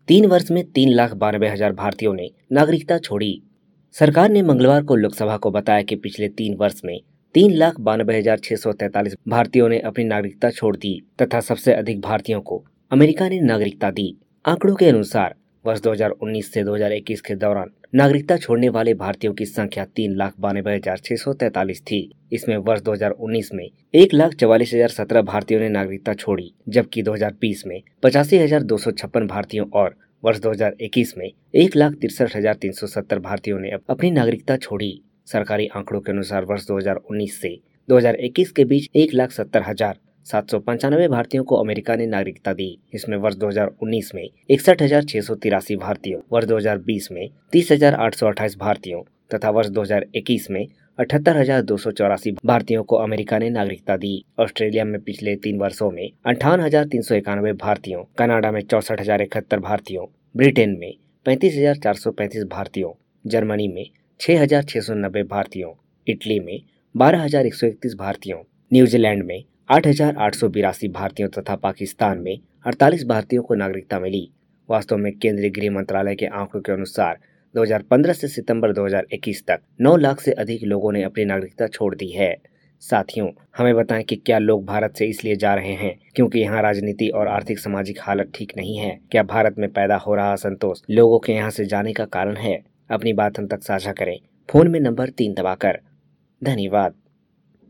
3 वर्ष में 3,92,000 भारतीयों ने नागरिकता छोड़ी। सरकार ने मंगलवार को लोकसभा को बताया कि पिछले 3 वर्ष में 3,92,643 भारतीयों ने अपनी नागरिकता छोड़ दी तथा सबसे अधिक भारतीयों को अमेरिका ने नागरिकता दी। आंकड़ों के अनुसार वर्ष 2019 से 2021 के दौरान नागरिकता छोड़ने वाले भारतीयों की संख्या 3,92,643 थी। इसमें वर्ष 2019 में 1,44,017 भारतीयों ने नागरिकता छोड़ी, जबकि 2020 में 85,256 भारतीयों और वर्ष 2021 में 1,63,370 भारतीयों ने अपनी नागरिकता छोड़ी। सरकारी आंकड़ों के अनुसार वर्ष 2019 से 2021 के बीच 1,70,795 भारतीयों को अमेरिका ने नागरिकता दी। इसमें वर्ष 2019 में 61,683 भारतीयों, वर्ष 2020 में 30,828 भारतीयों तथा वर्ष 2021 में 78,284 भारतीयों को अमेरिका ने नागरिकता दी। ऑस्ट्रेलिया में पिछले 3 वर्षों में 58,391 भारतीयों, कनाडा में 64,071 भारतीयों, ब्रिटेन में 35,435 भारतीयों, जर्मनी में 6,690 भारतीयों, इटली में 12,131 भारतीयों, न्यूजीलैंड में 8,882 भारतीयों तथा पाकिस्तान में 48 भारतीयों को नागरिकता मिली। वास्तव में केंद्रीय गृह मंत्रालय के आंकड़ों के अनुसार 2015 से सितंबर 2021 तक 9 लाख से अधिक लोगों ने अपनी नागरिकता छोड़ दी है। साथियों, हमें बताएं कि क्या लोग भारत से इसलिए जा रहे हैं क्योंकि यहाँ राजनीति और आर्थिक सामाजिक हालत ठीक नहीं है? क्या भारत में पैदा हो रहा असंतोष लोगों के यहाँ से जाने का कारण है? अपनी बात हम तक साझा करें फोन में नंबर 3 दबाकर। धन्यवाद।